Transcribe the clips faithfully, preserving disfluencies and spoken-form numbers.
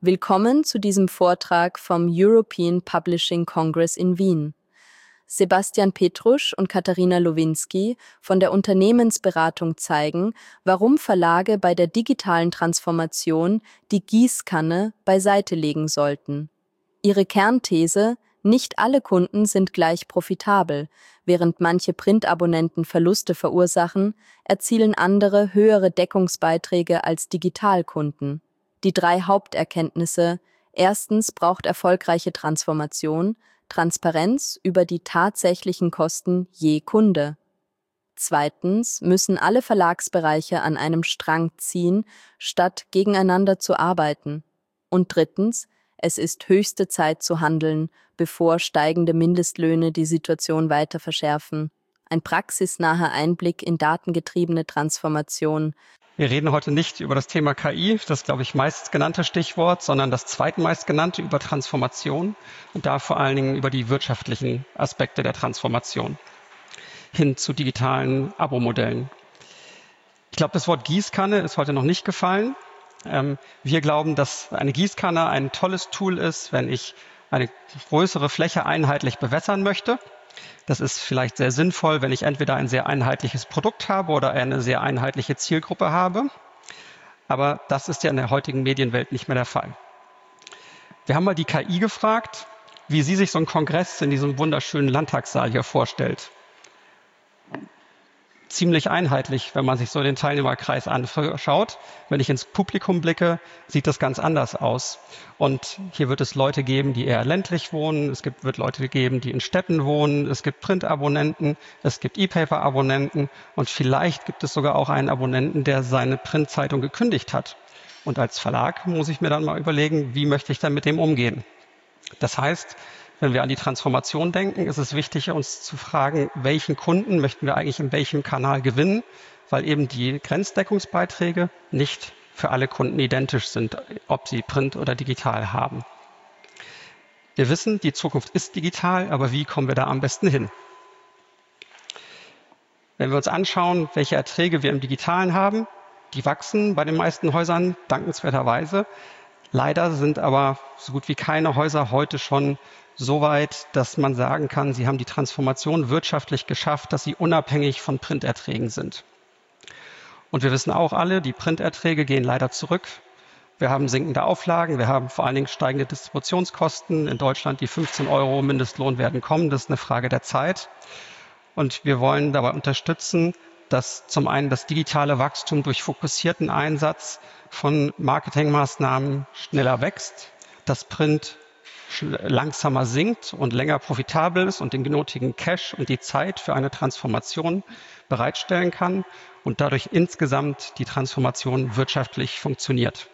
Willkommen zu diesem Vortrag vom European Publishing Congress in Wien. Sebastian Petrusch und Katharina Lowinski von der Unternehmensberatung zeigen, warum Verlage bei der digitalen Transformation die Gießkanne beiseite legen sollten. Ihre Kernthese: Nicht alle Kunden sind gleich profitabel. Während manche Printabonnenten Verluste verursachen, erzielen andere höhere Deckungsbeiträge als Digitalkunden. Die drei Haupterkenntnisse: Erstens braucht erfolgreiche Transformation Transparenz über die tatsächlichen Kosten je Kunde. Zweitens müssen alle Verlagsbereiche an einem Strang ziehen, statt gegeneinander zu arbeiten. Und drittens, es ist höchste Zeit zu handeln, bevor steigende Mindestlöhne die Situation weiter verschärfen. Ein praxisnaher Einblick in datengetriebene Transformation. Wir reden heute nicht über das Thema K I, das, glaube ich, meistgenannte Stichwort, sondern das zweitmeistgenannte über Transformation und da vor allen Dingen über die wirtschaftlichen Aspekte der Transformation hin zu digitalen Abo-Modellen. Ich glaube, das Wort Gießkanne ist heute noch nicht gefallen. Ähm, wir glauben, dass eine Gießkanne ein tolles Tool ist, wenn ich eine größere Fläche einheitlich bewässern möchte. Das ist vielleicht sehr sinnvoll, wenn ich entweder ein sehr einheitliches Produkt habe oder eine sehr einheitliche Zielgruppe habe. Aber das ist ja in der heutigen Medienwelt nicht mehr der Fall. Wir haben mal die K I gefragt, wie sie sich so einen Kongress in diesem wunderschönen Landtagssaal hier vorstellt. Ziemlich einheitlich, wenn man sich so den Teilnehmerkreis anschaut. Wenn ich ins Publikum blicke, sieht das ganz anders aus. Und hier wird es Leute geben, die eher ländlich wohnen. Es gibt, wird Leute geben, die in Städten wohnen. Es gibt Printabonnenten, es gibt E-Paper-Abonnenten und vielleicht gibt es sogar auch einen Abonnenten, der seine Printzeitung gekündigt hat. Und als Verlag muss ich mir dann mal überlegen, wie möchte ich dann mit dem umgehen. Das heißt, wenn wir an die Transformation denken, ist es wichtig, uns zu fragen, welchen Kunden möchten wir eigentlich in welchem Kanal gewinnen, weil eben die Grenzdeckungsbeiträge nicht für alle Kunden identisch sind, ob sie Print oder digital haben. Wir wissen, die Zukunft ist digital, aber wie kommen wir da am besten hin? Wenn wir uns anschauen, welche Erträge wir im Digitalen haben, die wachsen bei den meisten Häusern dankenswerterweise. Leider sind aber so gut wie keine Häuser heute schon so weit, dass man sagen kann, sie haben die Transformation wirtschaftlich geschafft, dass sie unabhängig von Printerträgen sind. Und wir wissen auch alle, die Printerträge gehen leider zurück. Wir haben sinkende Auflagen, wir haben vor allen Dingen steigende Distributionskosten. In Deutschland die fünfzehn Euro Mindestlohn werden kommen, das ist eine Frage der Zeit. Und wir wollen dabei unterstützen, dass zum einen das digitale Wachstum durch fokussierten Einsatz von Marketingmaßnahmen schneller wächst, dass Print langsamer sinkt und länger profitabel ist und den nötigen Cash und die Zeit für eine Transformation bereitstellen kann und dadurch insgesamt die Transformation wirtschaftlich funktioniert.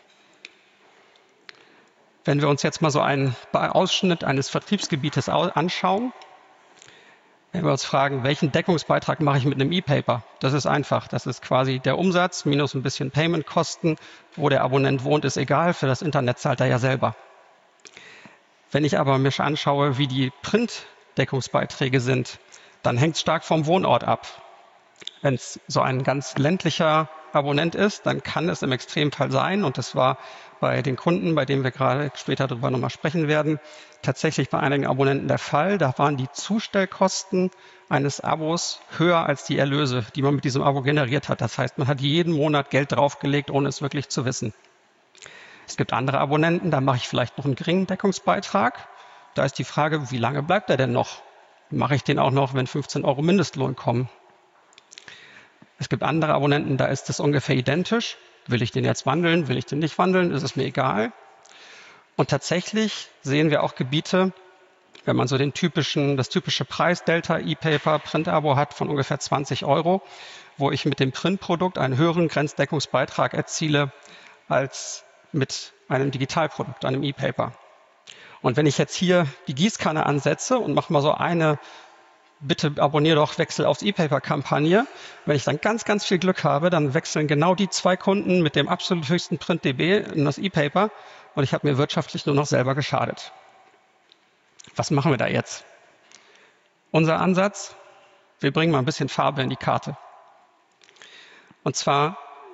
Wenn wir uns jetzt mal so einen Ausschnitt eines Vertriebsgebietes anschauen, wenn wir uns fragen, welchen Deckungsbeitrag mache ich mit einem E-Paper? Das ist einfach. Das ist quasi der Umsatz minus ein bisschen Payment-Kosten. Wo der Abonnent wohnt, ist egal. Für das Internet zahlt er ja selber. Wenn ich aber mir anschaue, wie die Print-Deckungsbeiträge sind, dann hängt es stark vom Wohnort ab. Wenn es so ein ganz ländlicher Abonnent ist, dann kann es im Extremfall sein, und das war bei den Kunden, bei denen wir gerade später darüber nochmal sprechen werden, tatsächlich bei einigen Abonnenten der Fall. Da waren die Zustellkosten eines Abos höher als die Erlöse, die man mit diesem Abo generiert hat. Das heißt, man hat jeden Monat Geld draufgelegt, ohne es wirklich zu wissen. Es gibt andere Abonnenten, da mache ich vielleicht noch einen geringen Deckungsbeitrag. Da ist die Frage, wie lange bleibt er denn noch? Mache ich den auch noch, wenn fünfzehn Euro Mindestlohn kommen? Es gibt andere Abonnenten, da ist es ungefähr identisch. Will ich den jetzt wandeln? Will ich den nicht wandeln? Ist es mir egal? Und tatsächlich sehen wir auch Gebiete, wenn man so den typischen, das typische Preisdelta E-Paper Print-Abo hat von ungefähr zwanzig Euro, wo ich mit dem Printprodukt einen höheren Grenzdeckungsbeitrag erziele als mit einem Digitalprodukt, einem E-Paper. Und wenn ich jetzt hier die Gießkanne ansetze und mache mal so eine bitte abonniere doch, wechsel aufs E-Paper-Kampagne. Wenn ich dann ganz, ganz viel Glück habe, dann wechseln genau die zwei Kunden mit dem absolut höchsten Print-D B in das E-Paper und ich habe mir wirtschaftlich nur noch selber geschadet. Was machen wir da jetzt? Unser Ansatz, wir bringen mal ein bisschen Farbe in die Karte. Und zwar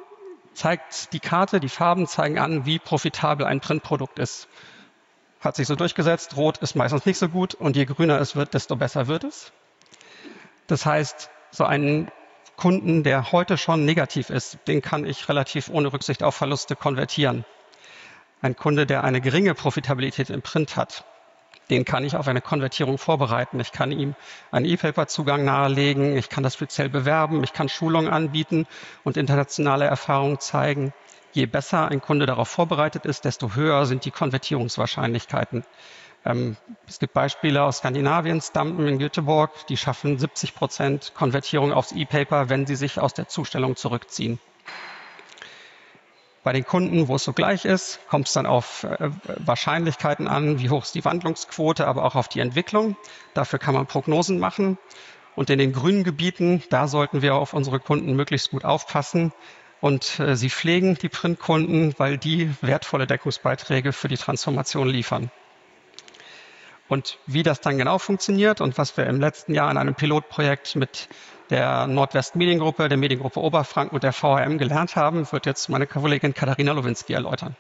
zeigt die Karte, die Farben zeigen an, wie profitabel ein Printprodukt ist. Hat sich so durchgesetzt, rot ist meistens nicht so gut und je grüner es wird, desto besser wird es. Das heißt, so einen Kunden, der heute schon negativ ist, den kann ich relativ ohne Rücksicht auf Verluste konvertieren. Ein Kunde, der eine geringe Profitabilität im Print hat, den kann ich auf eine Konvertierung vorbereiten. Ich kann ihm einen E-Paper-Zugang nahelegen, ich kann das speziell bewerben, ich kann Schulungen anbieten und internationale Erfahrungen zeigen. Je besser ein Kunde darauf vorbereitet ist, desto höher sind die Konvertierungswahrscheinlichkeiten. Ähm, es gibt Beispiele aus Skandinavien, Stampen in Göteborg, die schaffen siebzig Prozent Konvertierung aufs E-Paper, wenn sie sich aus der Zustellung zurückziehen. Bei den Kunden, wo es so gleich ist, kommt es dann auf äh, Wahrscheinlichkeiten an, wie hoch ist die Wandlungsquote, aber auch auf die Entwicklung. Dafür kann man Prognosen machen. Und in den grünen Gebieten, da sollten wir auf unsere Kunden möglichst gut aufpassen und äh, sie pflegen, die Printkunden, weil die wertvolle Deckungsbeiträge für die Transformation liefern. Und wie das dann genau funktioniert und was wir im letzten Jahr in einem Pilotprojekt mit der Nordwest-Mediengruppe, der Mediengruppe Oberfranken und der V H M gelernt haben, wird jetzt meine Kollegin Katharina Lowinski erläutern.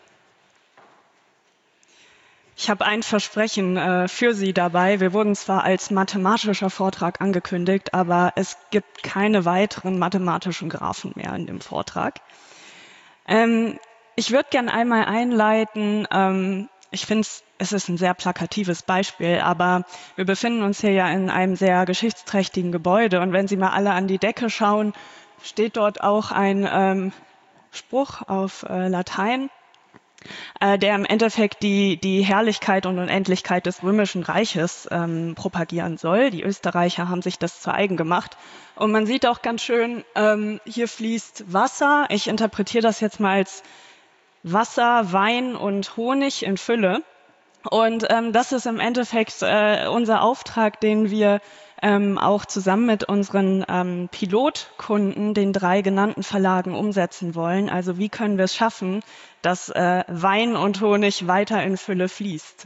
Ich habe ein Versprechen äh, für Sie dabei. Wir wurden zwar als mathematischer Vortrag angekündigt, aber es gibt keine weiteren mathematischen Graphen mehr in dem Vortrag. Ähm, ich würde gerne einmal einleiten, ähm, ich finde es ist ein sehr plakatives Beispiel, aber wir befinden uns hier ja in einem sehr geschichtsträchtigen Gebäude und wenn Sie mal alle an die Decke schauen, steht dort auch ein ähm, Spruch auf äh, Latein, äh, der im Endeffekt die, die Herrlichkeit und Unendlichkeit des Römischen Reiches ähm, propagieren soll. Die Österreicher haben sich das zu eigen gemacht. Und man sieht auch ganz schön, ähm, hier fließt Wasser. Ich interpretiere das jetzt mal als Wasser, Wein und Honig in Fülle. Und ähm, das ist im Endeffekt äh, unser Auftrag, den wir ähm, auch zusammen mit unseren ähm, Pilotkunden, den drei genannten Verlagen, umsetzen wollen. Also wie können wir es schaffen, dass äh, Wein und Honig weiter in Fülle fließt?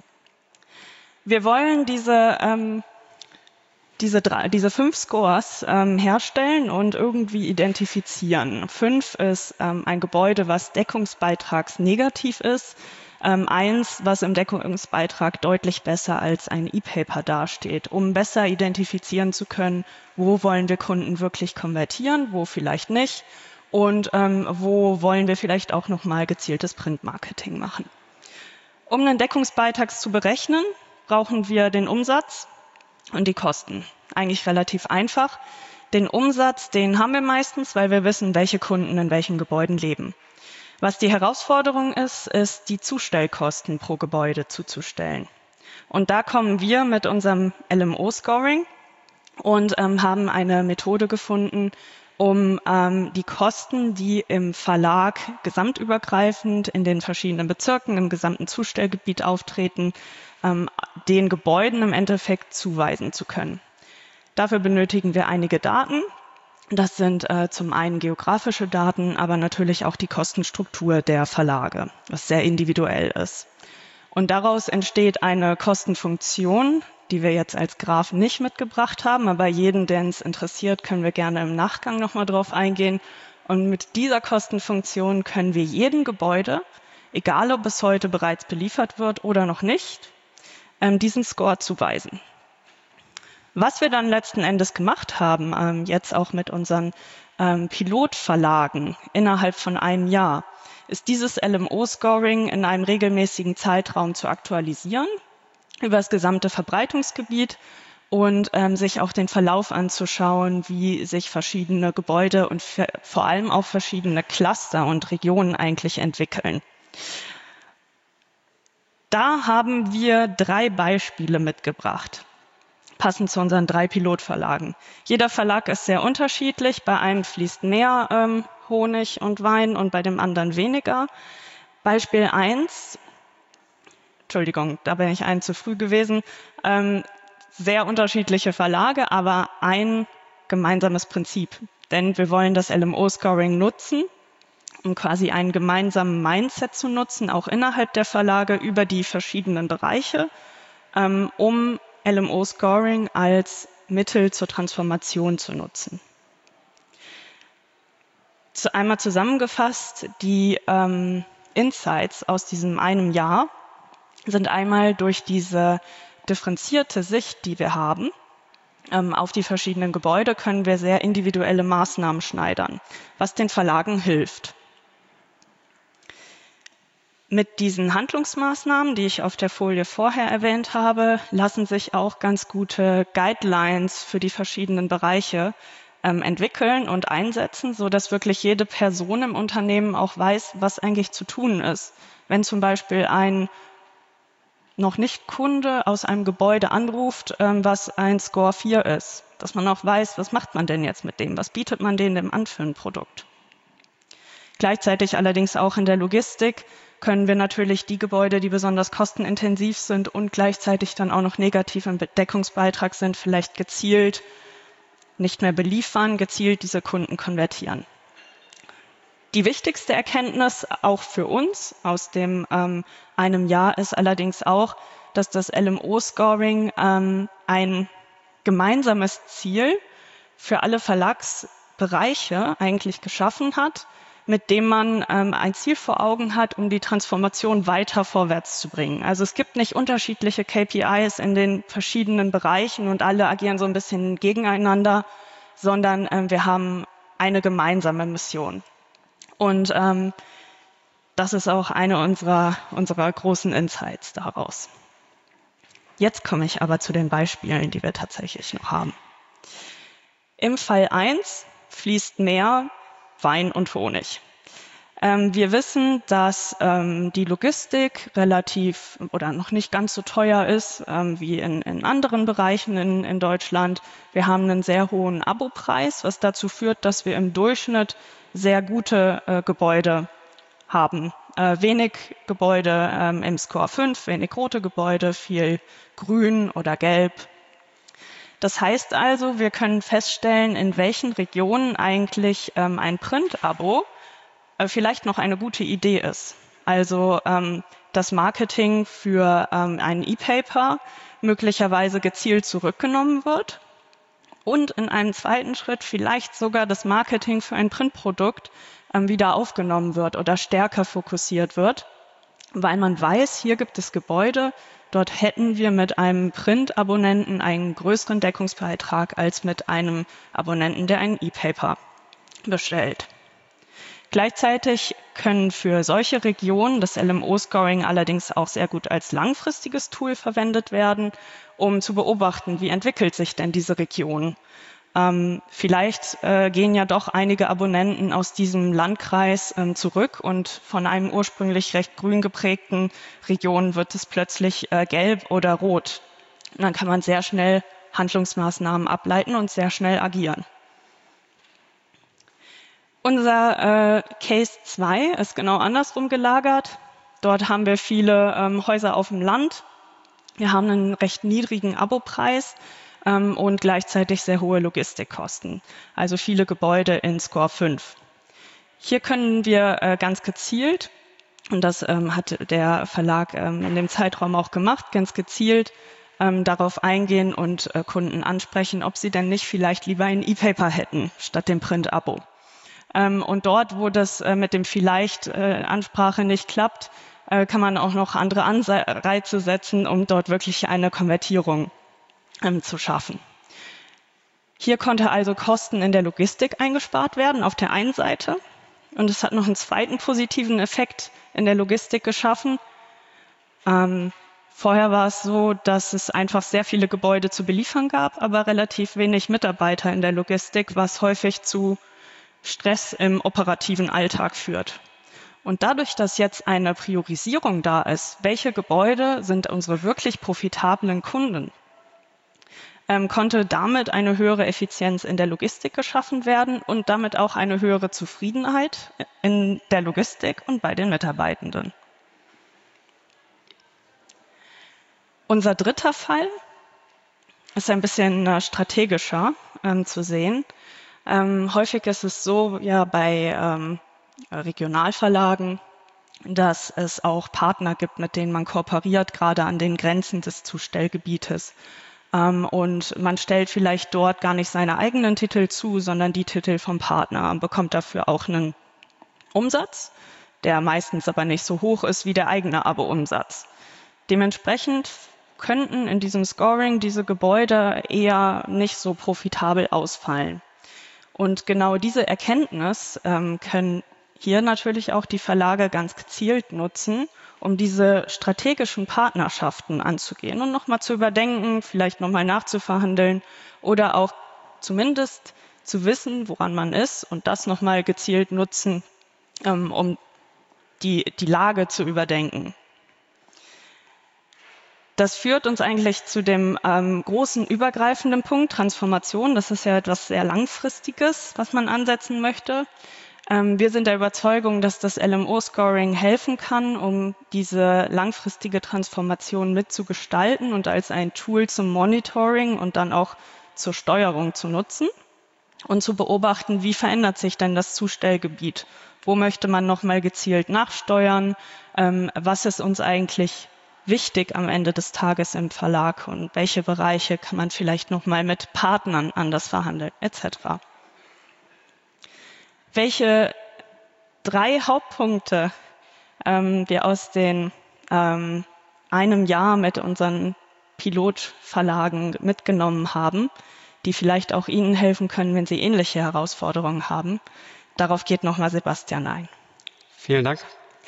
Wir wollen diese, ähm, diese, drei, diese fünf Scores ähm, herstellen und irgendwie identifizieren. Fünf ist ähm, ein Gebäude, was deckungsbeitragsnegativ ist. Ähm, eins, was im Deckungsbeitrag deutlich besser als ein E-Paper dasteht, um besser identifizieren zu können, wo wollen wir Kunden wirklich konvertieren, wo vielleicht nicht und ähm, wo wollen wir vielleicht auch nochmal gezieltes Printmarketing machen. Um einen Deckungsbeitrag zu berechnen, brauchen wir den Umsatz und die Kosten. Eigentlich relativ einfach. Den Umsatz, den haben wir meistens, weil wir wissen, welche Kunden in welchen Gebäuden leben. Was die Herausforderung ist, ist, die Zustellkosten pro Gebäude zuzustellen. Und da kommen wir mit unserem L M O-Scoring und ähm, haben eine Methode gefunden, um ähm, die Kosten, die im Verlag gesamtübergreifend in den verschiedenen Bezirken, im gesamten Zustellgebiet auftreten, ähm, den Gebäuden im Endeffekt zuweisen zu können. Dafür benötigen wir einige Daten. Das sind äh, zum einen geografische Daten, aber natürlich auch die Kostenstruktur der Verlage, was sehr individuell ist. Und daraus entsteht eine Kostenfunktion, die wir jetzt als Graph nicht mitgebracht haben, aber jeden, den es interessiert, können wir gerne im Nachgang nochmal drauf eingehen. Und mit dieser Kostenfunktion können wir jedem Gebäude, egal ob es heute bereits beliefert wird oder noch nicht, ähm, diesen Score zuweisen. Was wir dann letzten Endes gemacht haben, ähm, jetzt auch mit unseren ähm, Pilotverlagen innerhalb von einem Jahr, ist dieses L M O-Scoring in einem regelmäßigen Zeitraum zu aktualisieren über das gesamte Verbreitungsgebiet und ähm, sich auch den Verlauf anzuschauen, wie sich verschiedene Gebäude und vor allem auch verschiedene Cluster und Regionen eigentlich entwickeln. Da haben wir drei Beispiele mitgebracht, passend zu unseren drei Pilotverlagen. Jeder Verlag ist sehr unterschiedlich. Bei einem fließt mehr ähm, Honig und Wein und bei dem anderen weniger. Beispiel eins, Entschuldigung, da bin ich ein zu früh gewesen, ähm, sehr unterschiedliche Verlage, aber ein gemeinsames Prinzip. Denn wir wollen das L M O-Scoring nutzen, um quasi einen gemeinsamen Mindset zu nutzen, auch innerhalb der Verlage über die verschiedenen Bereiche, ähm, um L M O-Scoring als Mittel zur Transformation zu nutzen. Zu, einmal zusammengefasst, die ähm, Insights aus diesem einem Jahr sind einmal durch diese differenzierte Sicht, die wir haben, ähm, auf die verschiedenen Gebäude, können wir sehr individuelle Maßnahmen schneidern, was den Verlagen hilft. Mit diesen Handlungsmaßnahmen, die ich auf der Folie vorher erwähnt habe, lassen sich auch ganz gute Guidelines für die verschiedenen Bereiche ähm, entwickeln und einsetzen, sodass wirklich jede Person im Unternehmen auch weiß, was eigentlich zu tun ist. Wenn zum Beispiel ein noch nicht Kunde aus einem Gebäude anruft, ähm, was ein Score vier ist, dass man auch weiß, was macht man denn jetzt mit dem, was bietet man denen denn an für ein Produkt. Gleichzeitig allerdings auch in der Logistik können wir natürlich die Gebäude, die besonders kostenintensiv sind und gleichzeitig dann auch noch negativ im Deckungsbeitrag sind, vielleicht gezielt nicht mehr beliefern, gezielt diese Kunden konvertieren. Die wichtigste Erkenntnis auch für uns aus dem ähm, einem Jahr ist allerdings auch, dass das L M O-Scoring ähm, ein gemeinsames Ziel für alle Verlagsbereiche eigentlich geschaffen hat, mit dem man ähm, ein Ziel vor Augen hat, um die Transformation weiter vorwärts zu bringen. Also es gibt nicht unterschiedliche K P Is in den verschiedenen Bereichen und alle agieren so ein bisschen gegeneinander, sondern ähm, wir haben eine gemeinsame Mission. Und ähm, das ist auch eine unserer, unserer großen Insights daraus. Jetzt komme ich aber zu den Beispielen, die wir tatsächlich noch haben. Im Fall eins fließt mehr Wein und Honig. Ähm, wir wissen, dass ähm, die Logistik relativ oder noch nicht ganz so teuer ist ähm, wie in, in anderen Bereichen in, in Deutschland. Wir haben einen sehr hohen Abopreis, was dazu führt, dass wir im Durchschnitt sehr gute äh, Gebäude haben. Äh, wenig Gebäude ähm, im Score fünf, wenig rote Gebäude, viel grün oder gelb. Das heißt also, wir können feststellen, in welchen Regionen eigentlich ähm, ein Print-Abo äh, vielleicht noch eine gute Idee ist. Also ähm, das Marketing für ähm, einen E-Paper möglicherweise gezielt zurückgenommen wird und in einem zweiten Schritt vielleicht sogar das Marketing für ein Printprodukt ähm, wieder aufgenommen wird oder stärker fokussiert wird, weil man weiß, hier gibt es Gebäude, dort hätten wir mit einem Print-Abonnenten einen größeren Deckungsbeitrag als mit einem Abonnenten, der einen E-Paper bestellt. Gleichzeitig können für solche Regionen das L M O-Scoring allerdings auch sehr gut als langfristiges Tool verwendet werden, um zu beobachten, wie entwickelt sich denn diese Region. Ähm, vielleicht äh, gehen ja doch einige Abonnenten aus diesem Landkreis ähm, zurück und von einem ursprünglich recht grün geprägten Region wird es plötzlich äh, gelb oder rot. Und dann kann man sehr schnell Handlungsmaßnahmen ableiten und sehr schnell agieren. Unser äh, Case zwei ist genau andersrum gelagert. Dort haben wir viele ähm, Häuser auf dem Land. Wir haben einen recht niedrigen Abopreis ähm, und gleichzeitig sehr hohe Logistikkosten. Also viele Gebäude in Score fünf. Hier können wir äh, ganz gezielt, und das ähm, hat der Verlag ähm, in dem Zeitraum auch gemacht, ganz gezielt ähm, darauf eingehen und äh, Kunden ansprechen, ob sie denn nicht vielleicht lieber ein E-Paper hätten statt dem Print-Abo. Und dort, wo das mit dem vielleicht Ansprache nicht klappt, kann man auch noch andere Anreize setzen, um dort wirklich eine Konvertierung zu schaffen. Hier konnte also Kosten in der Logistik eingespart werden auf der einen Seite. Und es hat noch einen zweiten positiven Effekt in der Logistik geschaffen. Ähm, vorher war es so, dass es einfach sehr viele Gebäude zu beliefern gab, aber relativ wenig Mitarbeiter in der Logistik, was häufig zu Stress im operativen Alltag führt. Und dadurch, dass jetzt eine Priorisierung da ist, welche Gebäude sind unsere wirklich profitablen Kunden, ähm, konnte damit eine höhere Effizienz in der Logistik geschaffen werden und damit auch eine höhere Zufriedenheit in der Logistik und bei den Mitarbeitenden. Unser dritter Fall ist ein bisschen äh, strategischer ähm, zu sehen. Ähm, häufig ist es so, ja, bei ähm, Regionalverlagen, dass es auch Partner gibt, mit denen man kooperiert, gerade an den Grenzen des Zustellgebietes. ähm, und man stellt vielleicht dort gar nicht seine eigenen Titel zu, sondern die Titel vom Partner und bekommt dafür auch einen Umsatz, der meistens aber nicht so hoch ist wie der eigene Abo-Umsatz. Dementsprechend könnten in diesem Scoring diese Gebäude eher nicht so profitabel ausfallen. Und genau diese Erkenntnis ähm, können hier natürlich auch die Verlage ganz gezielt nutzen, um diese strategischen Partnerschaften anzugehen und nochmal zu überdenken, vielleicht nochmal nachzuverhandeln oder auch zumindest zu wissen, woran man ist und das nochmal gezielt nutzen, ähm, um die, die Lage zu überdenken. Das führt uns eigentlich zu dem ähm, großen übergreifenden Punkt Transformation. Das ist ja etwas sehr Langfristiges, was man ansetzen möchte. Ähm, wir sind der Überzeugung, dass das L M O-Scoring helfen kann, um diese langfristige Transformation mitzugestalten und als ein Tool zum Monitoring und dann auch zur Steuerung zu nutzen und zu beobachten, wie verändert sich denn das Zustellgebiet? Wo möchte man nochmal gezielt nachsteuern? Ähm, was ist uns eigentlich wichtig am Ende des Tages im Verlag und welche Bereiche kann man vielleicht nochmal mit Partnern anders verhandeln, et cetera. Welche drei Hauptpunkte ähm, wir aus den ähm, einem Jahr mit unseren Pilotverlagen mitgenommen haben, die vielleicht auch Ihnen helfen können, wenn Sie ähnliche Herausforderungen haben. Darauf geht nochmal Sebastian ein. Vielen Dank.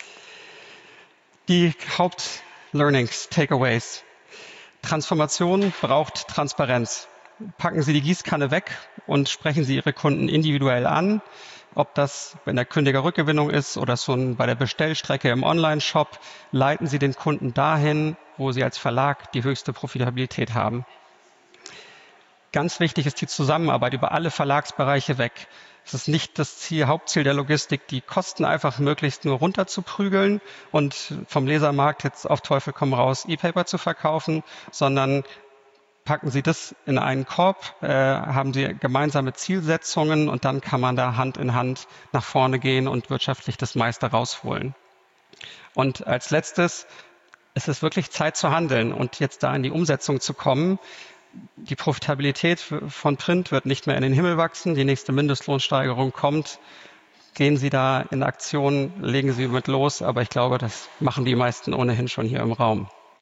Die Hauptlearnings, Takeaways. Transformation braucht Transparenz. Packen Sie die Gießkanne weg und sprechen Sie Ihre Kunden individuell an. Ob das in der Kündigerrückgewinnung ist oder schon bei der Bestellstrecke im Online-Shop, leiten Sie den Kunden dahin, wo Sie als Verlag die höchste Profitabilität haben. Ganz wichtig ist die Zusammenarbeit über alle Verlagsbereiche weg. Es ist nicht das Ziel, Hauptziel der Logistik, die Kosten einfach möglichst nur runterzuprügeln und vom Lesermarkt jetzt auf Teufel komm raus E-Paper zu verkaufen, sondern packen Sie das in einen Korb, äh, haben Sie gemeinsame Zielsetzungen und dann kann man da Hand in Hand nach vorne gehen und wirtschaftlich das meiste rausholen. Und als letztes, es ist wirklich Zeit zu handeln und jetzt da in die Umsetzung zu kommen. Die Profitabilität von Print wird nicht mehr in den Himmel wachsen. Die nächste Mindestlohnsteigerung kommt. Gehen Sie da in Aktion, legen Sie mit los. Aber ich glaube, das machen die meisten ohnehin schon hier im Raum.